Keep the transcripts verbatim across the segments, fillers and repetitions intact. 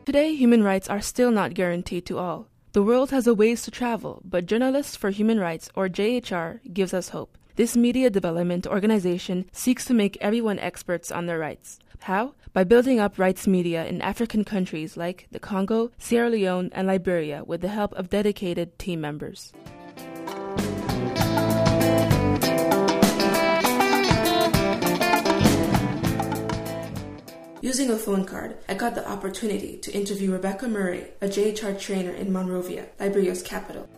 Today, human rights are still not guaranteed to all. The world has a ways to travel, but Journalists for Human Rights, or J H R, gives us hope. This media development organization seeks to make everyone experts on their rights. How? By building up rights media in African countries like the Congo, Sierra Leone, and Liberia with the help of dedicated team members. Using a phone card, I got the opportunity to interview Rebecca Murray, a J H R trainer in Monrovia, Liberia's capital.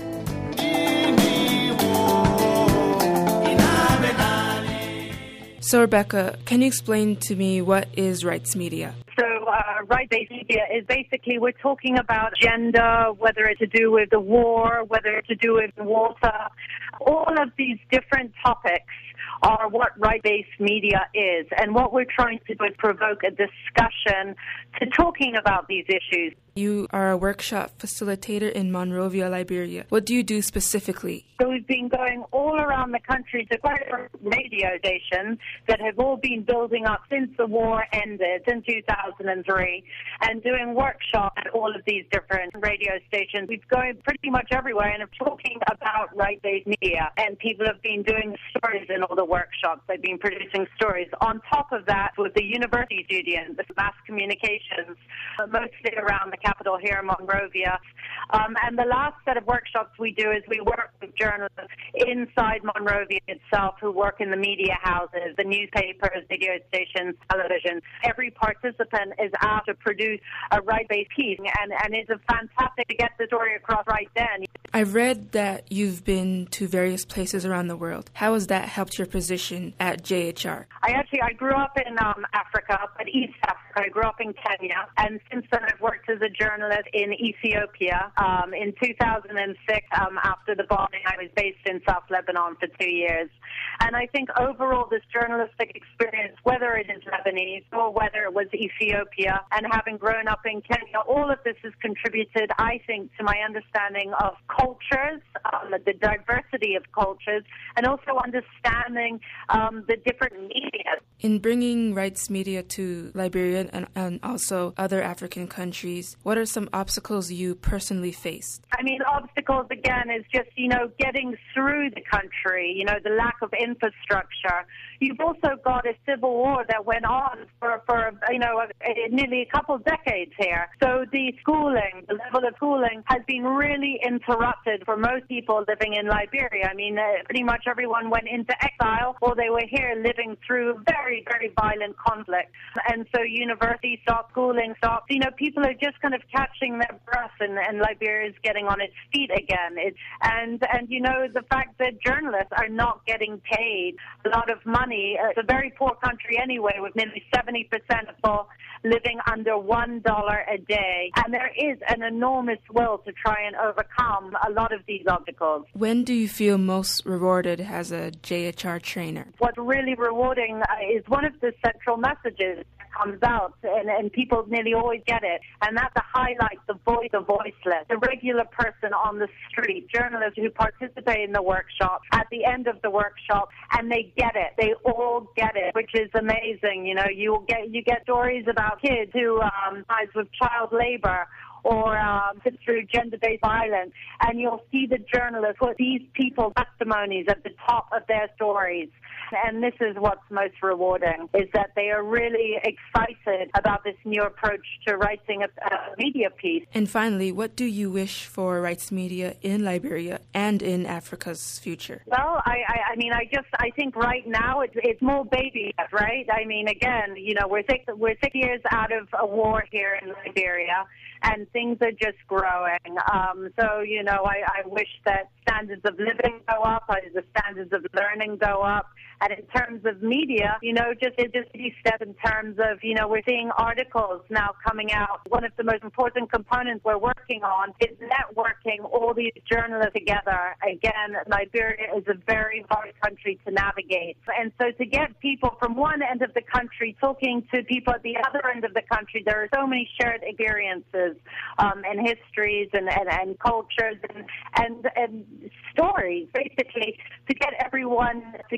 So, Rebecca, can you explain to me what is rights media? So, uh, right-based media is basically we're talking about gender, whether it's to do with the war, whether it's to do with water. All of these different topics are what right-based media is. And what we're trying to do is provoke a discussion to talking about these issues. You are a workshop facilitator in Monrovia, Liberia. What do you do specifically? So we've been going all around the country to quite a radio stations that have all been building up since the war ended in two thousand three and doing workshops at all of these different radio stations. We've gone pretty much everywhere and are talking about right-based media. And people have been doing stories in all the workshops. They've been producing stories. On top of that, with the university students, the mass communications, mostly around the capital here in Monrovia. Um, and the last set of workshops we do is we work with journalists inside Monrovia itself who work in the media houses, the newspapers, radio stations, television. Every participant is asked to produce a right-based piece, and, and it's a fantastic to get the story across right then. I've read that you've been to various places around the world. How has that helped your position at J H R? I actually, I grew up in um, Africa, but East Africa. I grew up in Kenya, and since then I've worked as a journalist in Ethiopia. Um, in two thousand six, um, after the bombing, I was based in South Lebanon for two years. And I think overall this journalistic experience, whether it is Lebanese or whether it was Ethiopia, and having grown up in Kenya, all of this has contributed, I think, to my understanding of cultures, um, the diversity of cultures, and also understanding um, the different media. In bringing rights media to Liberia and, and also other African countries, what are some obstacles you personally faced? I mean, obstacles, again, is just, you know, getting through the country, you know, the lack of infrastructure. You've also got a civil war that went on for, for you know, nearly a couple of decades here. So the schooling, the level of schooling has been really interrupted for most people living in Liberia. I mean, uh, pretty much everyone went into exile or they were here living through very, very violent conflict. And so university stopped, schooling stopped. You know, people are just kind of catching their breath, and, and Liberia is getting on its feet again. It's, and, and, you know, the fact that journalists are not getting paid a lot of money. It's a very poor country anyway, with nearly seventy percent of people living under one dollar a day. And there is an enormous will to try and overcome a lot of these obstacles. When do you feel most rewarded as a J H R trainer? What's really rewarding uh, is one of the central messages that comes out, and, and people nearly always get it, and that's to highlight the voice of voiceless, the regular person on the street, journalists who participate in the workshop, at the end of the workshop, and they get it. They all get it, which is amazing. You know, you get you get stories about kids who um, dies with child labor, or um, through gender-based violence, and you'll see the journalists put these people's testimonies at the top of their stories. And this is what's most rewarding, is that they are really excited about this new approach to writing a, a media piece. And finally, what do you wish for rights media in Liberia and in Africa's future? Well, I, I, I mean, I just, I think right now it's, it's more baby steps, right? I mean, again, you know, we're six, we're six years out of a war here in Liberia, and things are just growing. Um, so, you know, I, I wish that standards of living go up, uh, the standards of learning go up. And in terms of media, you know, just it just these steps in terms of, you know, we're seeing articles now coming out. One of the most important components we're working on is networking all these journalists together. Again, Liberia is a very hard country to navigate. And so to get people from one end of the country talking to people at the other end of the country, there are so many shared experiences um, and histories and, and, and cultures and, and, and stories, basically, to get everyone together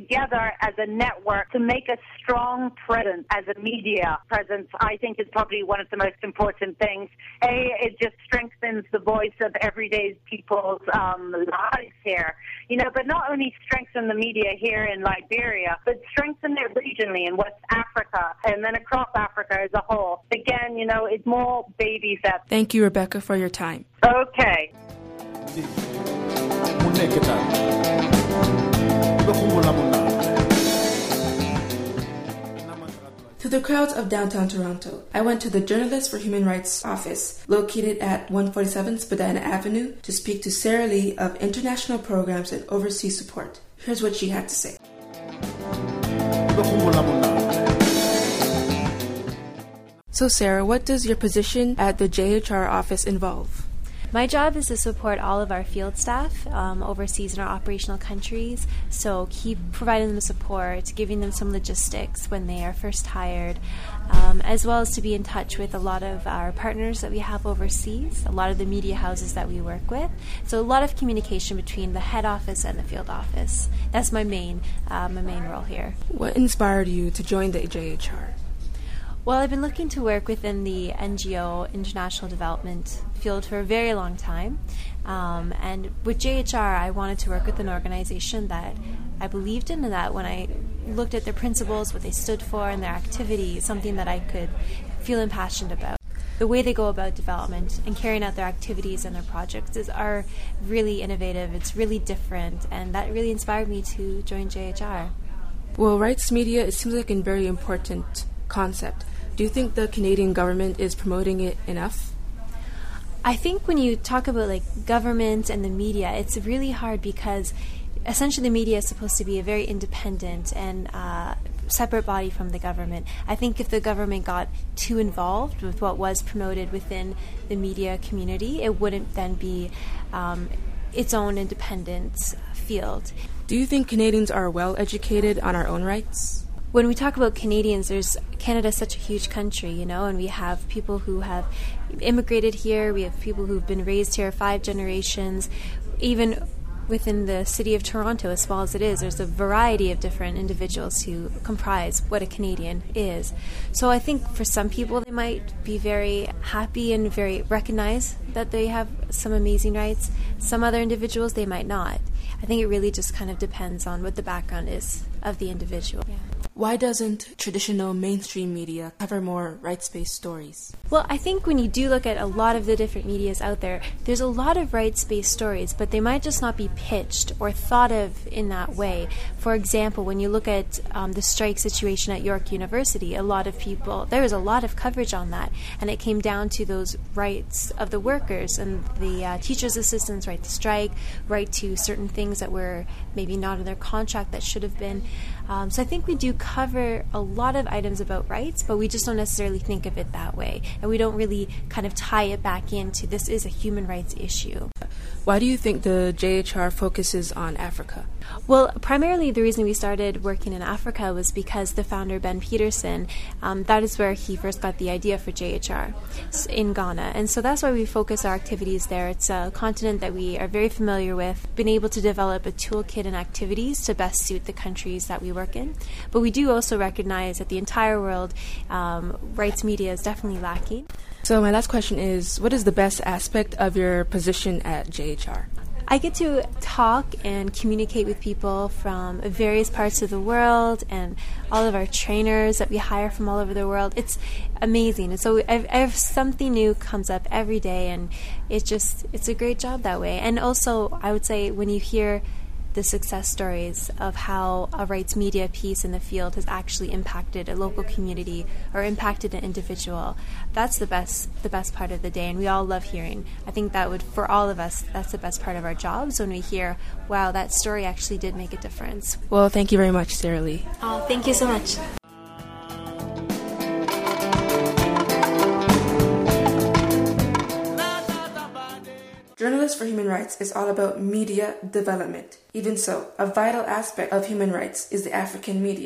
together as a network to make a strong presence as a media presence, I think is probably one of the most important things. A, it just strengthens the voice of everyday people's um, lives here. You know, but not only strengthen the media here in Liberia, but strengthen it regionally in West Africa and then across Africa as a whole. Again, you know, it's more baby steps. Thank you, Rebecca, for your time. Okay. To the crowds of downtown Toronto, I went to the Journalists for Human Rights office located at one forty-seven Spadina Avenue to speak to Sarah Lee of International Programs and Overseas Support. Here's what she had to say. So Sarah, what does your position at the J H R office involve? My job is to support all of our field staff um, overseas in our operational countries, so keep providing them support, giving them some logistics when they are first hired, um, as well as to be in touch with a lot of our partners that we have overseas, a lot of the media houses that we work with. So a lot of communication between the head office and the field office. That's my main, uh, my main role here. What inspired you to join the J H R? Well, I've been looking to work within the N G O, international development field, for a very long time. Um, and with J H R, I wanted to work with an organization that I believed in, and that when I looked at their principles, what they stood for, and their activities, something that I could feel impassioned about. The way they go about development and carrying out their activities and their projects is are really innovative. It's really different, and that really inspired me to join J H R. Well, rights media, it seems like a very important concept. Do you think the Canadian government is promoting it enough? I think when you talk about like government and the media, it's really hard because essentially the media is supposed to be a very independent and uh, separate body from the government. I think if the government got too involved with what was promoted within the media community, it wouldn't then be um, its own independent field. Do you think Canadians are well educated on our own rights? When we talk about Canadians, there's Canada's such a huge country, you know, and we have people who have immigrated here, we have people who've been raised here five generations. Even within the city of Toronto, as small as it is, there's a variety of different individuals who comprise what a Canadian is. So I think for some people, they might be very happy and very recognize that they have some amazing rights. Some other individuals, they might not. I think it really just kind of depends on what the background is of the individual. Yeah. Why doesn't traditional mainstream media cover more rights-based stories? Well, I think when you do look at a lot of the different medias out there, there's a lot of rights-based stories, but they might just not be pitched or thought of in that way. For example, when you look at um, the strike situation at York University, a lot of people, there was a lot of coverage on that, and it came down to those rights of the workers and the uh, teachers' assistants' right to strike, right to certain things that were maybe not in their contract that should have been. Um, so I think we do cover a lot of items about rights, but we just don't necessarily think of it that way. And we don't really kind of tie it back into this is a human rights issue. Why do you think the J H R focuses on Africa? Well, primarily the reason we started working in Africa was because the founder, Ben Peterson, um, that is where he first got the idea for J H R in Ghana. And so that's why we focus our activities there. It's a continent that we are very familiar with, been able to develop a toolkit and activities to best suit the countries that we work in. But we do also recognize that the entire world, um, rights media is definitely lacking. So my last question is, what is the best aspect of your position at J H R? I get to talk and communicate with people from various parts of the world and all of our trainers that we hire from all over the world. It's amazing. And so if, if something new comes up every day, and it's just, it's a great job that way. And also, I would say when you hear the success stories of how a rights media piece in the field has actually impacted a local community or impacted an individual, that's the best the best part of the day, and we all love hearing. I think that would, for all of us, that's the best part of our jobs, when we hear, wow, that story actually did make a difference. Well, thank you very much, Sarah Lee. Oh, thank you so much. Journalists for Human Rights is all about media development. Even so, a vital aspect of human rights is the African media.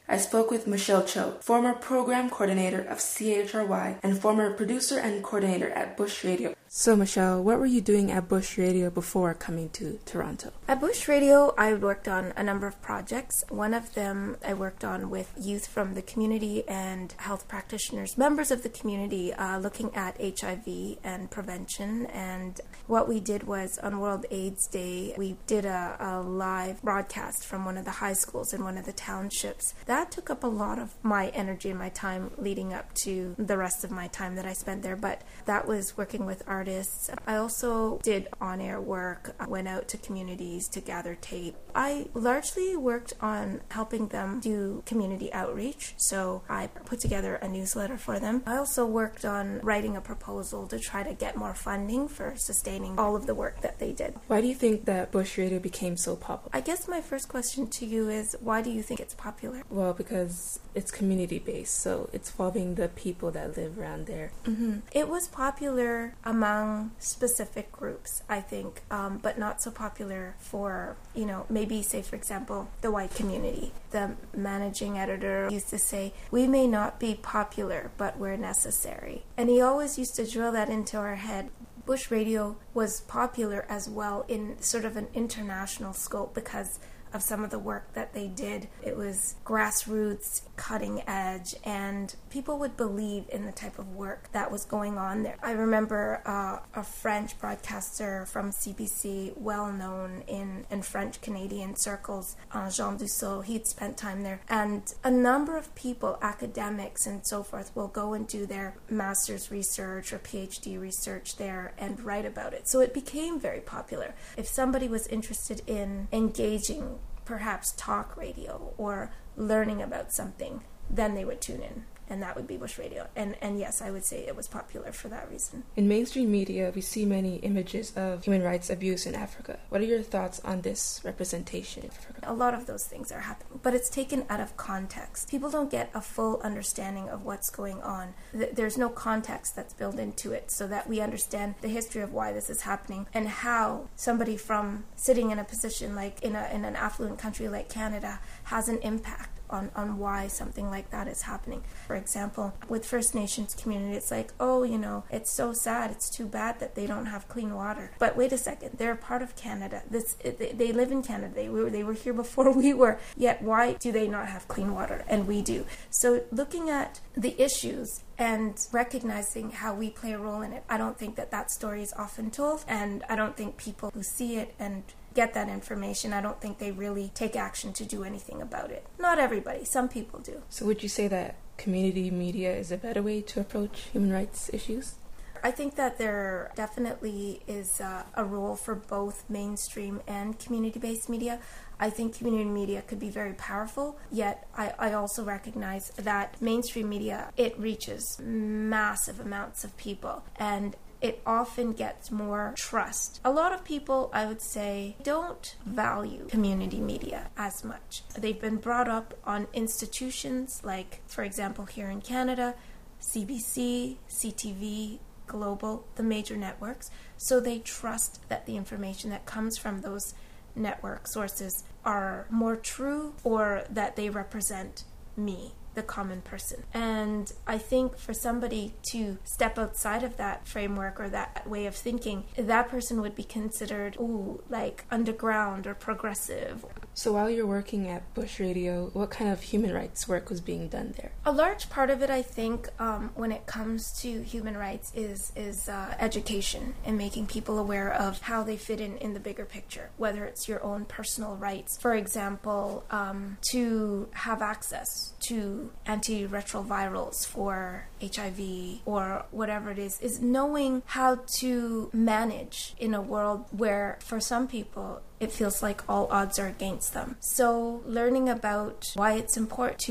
I spoke with Michelle Cho, former program coordinator of C H R Y and former producer and coordinator at Bush Radio. So, Michelle, what were you doing at Bush Radio before coming to Toronto? At Bush Radio, I worked on a number of projects. One of them I worked on with youth from the community and health practitioners, members of the community, uh, looking at H I V and prevention. And what we did was on World AIDS Day, we did a, a live broadcast from one of the high schools in one of the townships. That took up a lot of my energy and my time leading up to the rest of my time that I spent there. But that was working with artists. I also did on-air work, went out to communities to gather tape. I largely worked on helping them do community outreach, so I put together a newsletter for them. I also worked on writing a proposal to try to get more funding for sustaining all of the work that they did. Why do you think that Bush Radio became so popular? I guess my first question to you is, why do you think it's popular? Well, because it's community-based, so it's involving the people that live around there. Mm-hmm. It was popular among specific groups, I think, um, but not so popular for, you know, maybe say, for example, the white community. The managing editor used to say, we may not be popular, but we're necessary. And he always used to drill that into our head. Bush Radio was popular as well in sort of an international scope because of some of the work that they did. It was grassroots, cutting edge, and people would believe in the type of work that was going on there. I remember uh, a French broadcaster from C B C, well known in, in French Canadian circles, uh, Jean Dussault. He'd spent time there. And a number of people, academics and so forth, will go and do their master's research or PhD research there and write about it. So it became very popular. If somebody was interested in engaging perhaps talk radio or learning about something, then they would tune in, and that would be Bush Radio. And and yes, I would say it was popular for that reason. In mainstream media, we see many images of human rights abuse in Africa. What are your thoughts on this representation in Africa? A lot of those things are happening, but it's taken out of context. People don't get a full understanding of what's going on. There's no context that's built into it so that we understand the history of why this is happening and how somebody from sitting in a position like in a in an affluent country like Canada has an impact on, on why something like that is happening. For example, with First Nations community, it's like, oh, you know, it's so sad, it's too bad that they don't have clean water. But wait a second, they're a part of Canada. This they, they live in Canada. They were they were here before we were. Yet why do they not have clean water? And we do. So looking at the issues and recognizing how we play a role in it, I don't think that that story is often told, and I don't think people who see it and get that information, I don't think they really take action to do anything about it. Not everybody, some people do. So would you say that community media is a better way to approach human rights issues? I think that there definitely is uh, a role for both mainstream and community-based media. I think community media could be very powerful, yet I, I also recognize that mainstream media, it reaches massive amounts of people, and it often gets more trust. A lot of people, I would say, don't value community media as much. They've been brought up on institutions like, for example, here in Canada, C B C, C T V, Global, the major networks, so they trust that the information that comes from those network sources are more true or that they represent me, the common person. And I think for somebody to step outside of that framework or that way of thinking, that person would be considered, ooh, like underground or progressive. So while you're working at Bush Radio, what kind of human rights work was being done there? A large part of it, I think, um, when it comes to human rights is is uh, education and making people aware of how they fit in in the bigger picture, whether it's your own personal rights. For example, um, to have access to antiretrovirals for H I V or whatever it is, is knowing how to manage in a world where, for some people, it feels like all odds are against them. So learning about why it's important to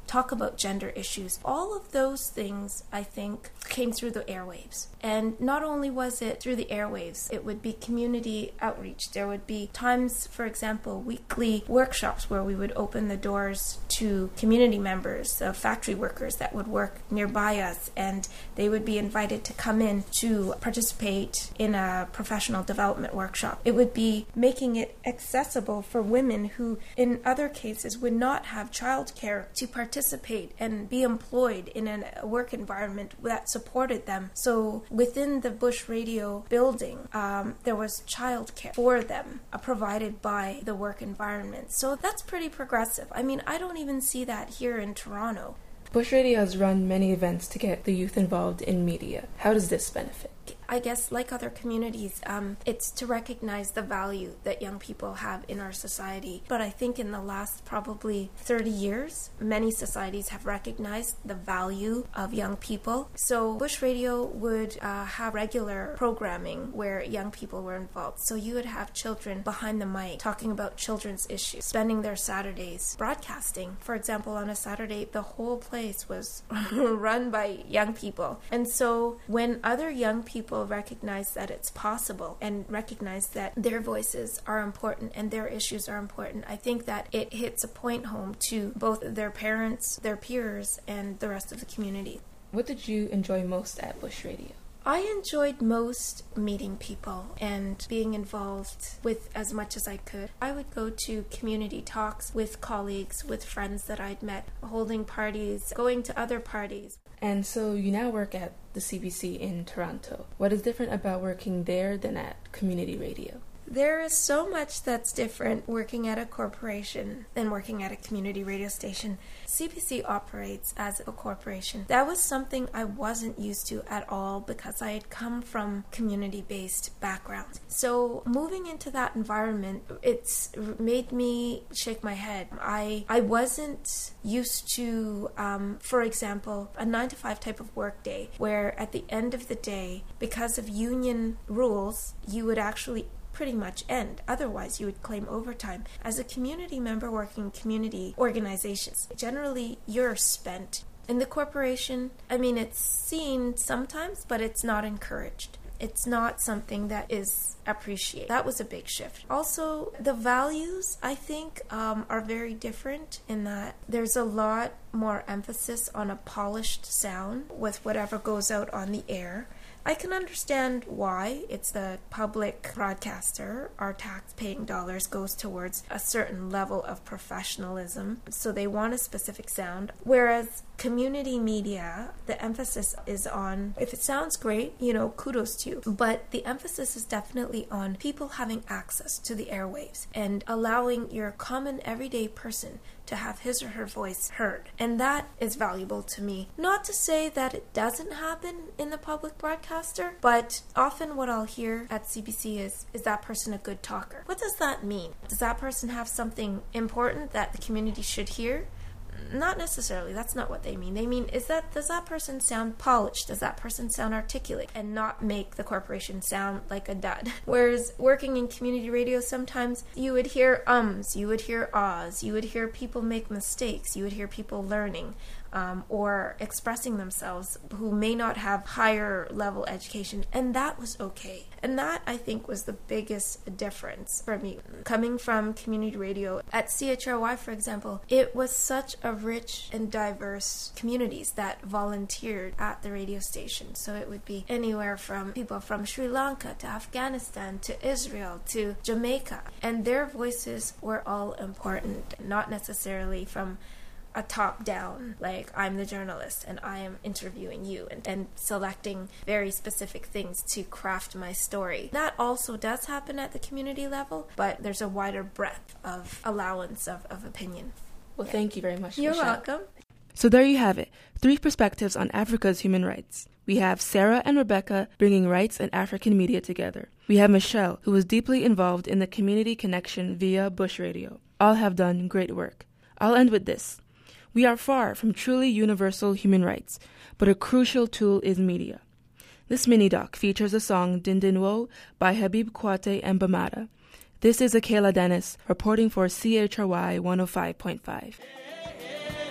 talk about gender issues. All of those things, I think, came through the airwaves. And not only was it through the airwaves, it would be community outreach. There would be times, for example, weekly workshops where we would open the doors to community members, uh, factory workers that would work nearby us, and they would be invited to come in to participate in a professional development workshop. It would be making it accessible for women who, in other cases, would not have childcare to participate and be employed in a work environment that supported them. So within the Bush Radio building, um, there was childcare for them uh, provided by the work environment. So that's pretty progressive. I mean, I don't even see that here in Toronto. Bush Radio has run many events to get the youth involved in media. How does this benefit? I guess, like other communities, um, it's to recognize the value that young people have in our society. But I think in the last probably thirty years, many societies have recognized the value of young people. So Bush Radio would uh, have regular programming where young people were involved. So you would have children behind the mic talking about children's issues, spending their Saturdays broadcasting. For example, on a Saturday, the whole place was run by young people. And so when other young people recognize that it's possible and recognize that their voices are important and their issues are important, I think that it hits a point home to both their parents, their peers, and the rest of the community. What did you enjoy most at Bush Radio? I enjoyed most meeting people and being involved with as much as I could. I would go to community talks with colleagues, with friends that I'd met, holding parties, going to other parties. And so you now work at the C B C in Toronto. What is different about working there than at community radio? There is so much that's different working at a corporation than working at a community radio station. C B C operates as a corporation. That was something I wasn't used to at all because I had come from community-based backgrounds. So moving into that environment, it's made me shake my head. I I wasn't used to, um, for example, a nine to five type of work day where at the end of the day, because of union rules, you would actually pretty much end. Otherwise, you would claim overtime. As a community member working in community organizations, generally you're spent. In the corporation, I mean, it's seen sometimes, but it's not encouraged. It's not something that is appreciated. That was a big shift. Also, the values, I think, um, are very different in that there's a lot more emphasis on a polished sound with whatever goes out on the air. I can understand why. It's the public broadcaster. Our tax-paying dollars goes towards a certain level of professionalism, so they want a specific sound. Whereas community media, the emphasis is on, if it sounds great, you know, kudos to you. But the emphasis is definitely on people having access to the airwaves and allowing your common everyday person to have his or her voice heard. And that is valuable to me. Not to say that it doesn't happen in the public broadcaster, but often what I'll hear at C B C is, is that person a good talker? What does that mean? Does that person have something important that the community should hear? Not necessarily. That's not what they mean. They mean, is that does that person sound polished? Does that person sound articulate? And not make the corporation sound like a dud. Whereas working in community radio, sometimes you would hear ums, you would hear ahs, you would hear people make mistakes, you would hear people learning. Um, or expressing themselves who may not have higher level education, and that was okay. And that, I think, was the biggest difference for me. Coming from community radio, at C H R Y, for example, it was such a rich and diverse communities that volunteered at the radio station. So it would be anywhere from people from Sri Lanka to Afghanistan to Israel to Jamaica, and their voices were all important, not necessarily from a top-down, like I'm the journalist and I am interviewing you and, and selecting very specific things to craft my story. That also does happen at the community level, but there's a wider breadth of allowance of, of opinion. Well, yeah. Thank you very much. You're Michelle. welcome. So there you have it, three perspectives on Africa's human rights. We have Sarah and Rebecca bringing rights and African media together. We have Michelle, who was deeply involved in the community connection via Bush Radio. All have done great work. I'll end with this. We are far from truly universal human rights, but a crucial tool is media. This mini-doc features the song Dindinwo by Habib Kwate and Bamada. This is Akela Dennis reporting for C H R Y one oh five point five.